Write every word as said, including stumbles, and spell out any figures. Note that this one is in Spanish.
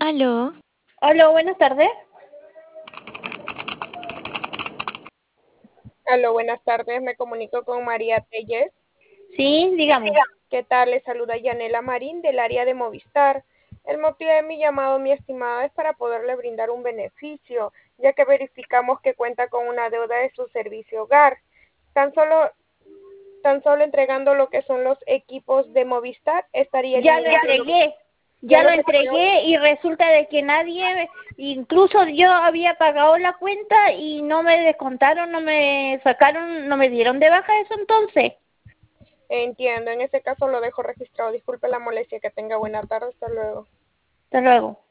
Aló. Hola, buenas tardes. Aló, buenas tardes, me comunico con María Telles. Sí, dígame. ¿Qué tal? Les saluda Yanela Marín del área de Movistar. El motivo de mi llamado, mi estimada, es para poderle brindar un beneficio, ya que verificamos que cuenta con una deuda de su servicio hogar. Tan solo, tan solo entregando lo que son los equipos de Movistar, estaría Ya lo eliminando lo- entregué, ya ya lo lo recibió. entregué y resulta de que nadie, incluso yo había pagado la cuenta y no me descontaron, no me sacaron, no me dieron de baja eso entonces. Entiendo, en ese caso lo dejo registrado. Disculpe la molestia, que tenga buena tarde, hasta luego. Hasta luego.